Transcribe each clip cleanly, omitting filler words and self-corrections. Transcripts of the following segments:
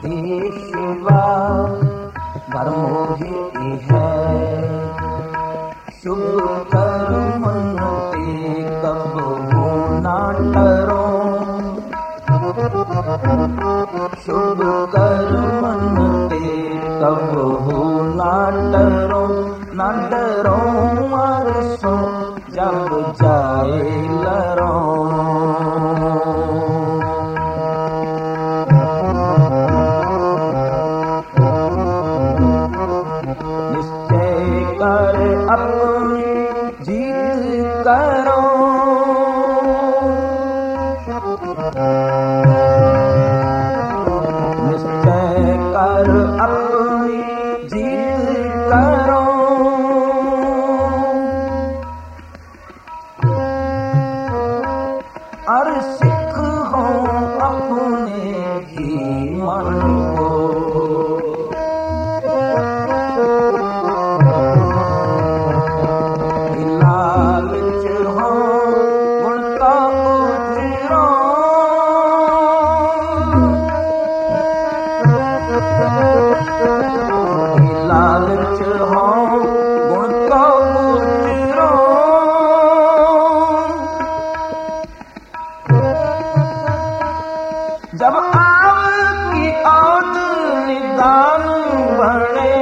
देशवा धर्मोही है। शुभ कर्म ते कब हो ना डरो, शुभ कर्म ते कब हो ना डरो, ना डरो अरसों जब जाए लरो। निश्चय कर अपनी जीत करो, निश्चय कर अपनी जीत करो। और सिख हो अपने ही मन को, लालच हो गुण का उजरो, लालच हो गुण का उजरो। जब आपकी औध निदान बने,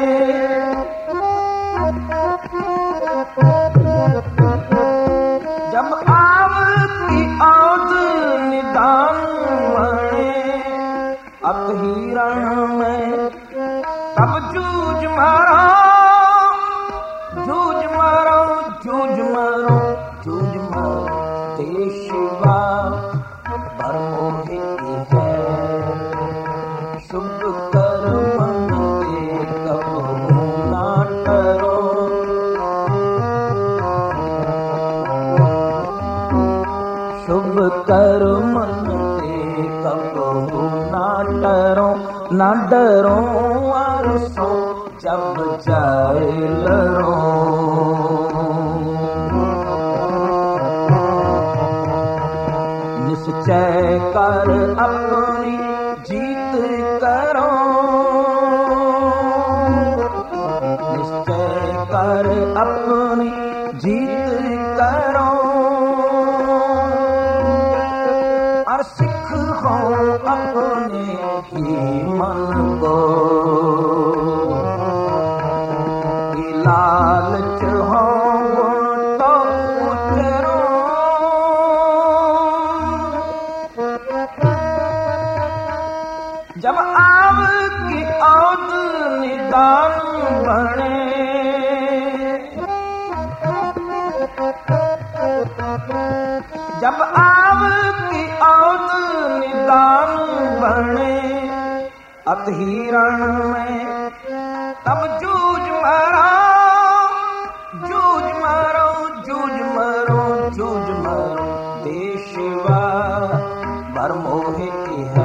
जब आपकी औध निदान बने, अब हिरण में तब जूझ मारो, जूझ मारो, जूझ मारो, जूझ मारो। देशवा धर्मोही है। शुभ कर्म ते कब हो ना डरो, शुभ कर्म ते कब हो ना डरो, ना डरो अरसों जब जाए लरो। निश्चय कर अपनी जीत करो, निश्चय कर अपनी जीत करो। और सिख हो अपने ही मन को, लालच हो गुण तो उजरो। जब आपकी औध निदान बने, जब आपकी औध निदान बने, अब हिरण में तब जूझ मारो, जूझ मारो, जूझ मारो, जूझ मारो। देशवा धर्मोही है।